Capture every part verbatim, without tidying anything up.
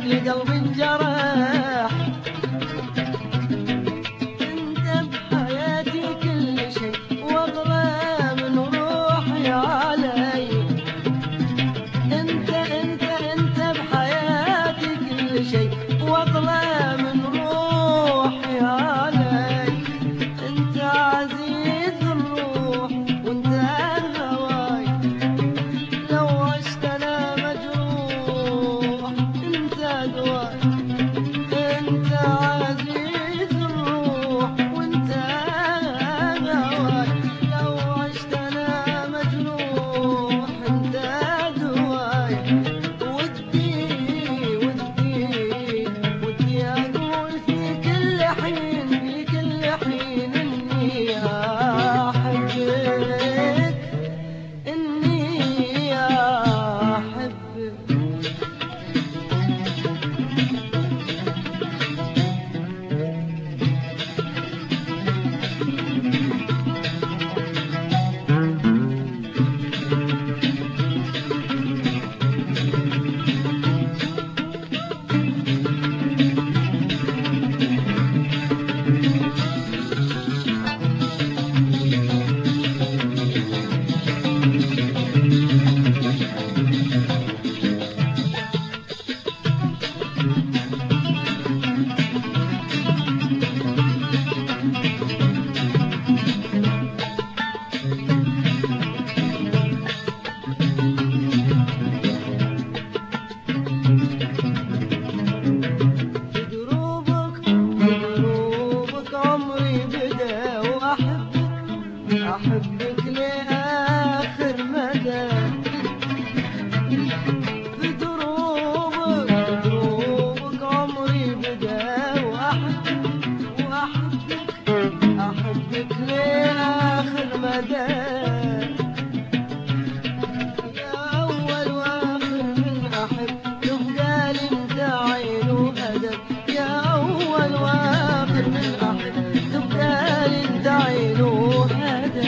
لقلبي انجرح. انت بحياتي كل شيء واغلى من روحي علي. انت انت انت بحياتي كل شيء واغلى من روحي علي. انت عزيز الروح وانت هواي، لو عشت انا مجروح انت دواي. انت عزيز الروح وانت هواي، لو عشت انا مجروح انت دواي. ودي ودي ودي اقول في كل حين في كل حين اني احبك، اني احبك. أحبك لآخر مدى. بدروبك بدروبك عمري بدا وأحبك وأحبك أحبك لآخر مدى. يا أول وآخر من أحب تبقى لي انت عين وأدب. يا أول وآخر من أحب تبقى لي انت عين وأدب.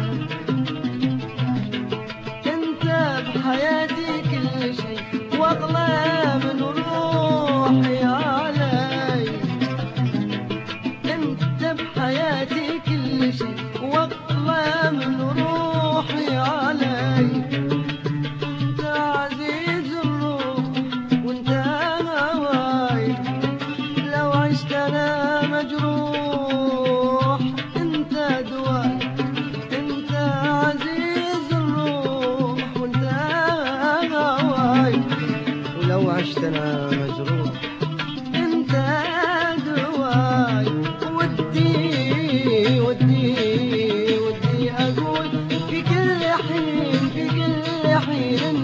حياتي كل شيء واغلى من روحي علي. انت بحياتي كل شيء واغلى من روحي علي. انت عزيز الروح وانت هواي، لو عشت انا مجروح انت دواي. انت عزيز الروح وانت هواي، ولو عشت انا مجروح انت دواي. ودي ودي ودي اقول في كل حين في كل حين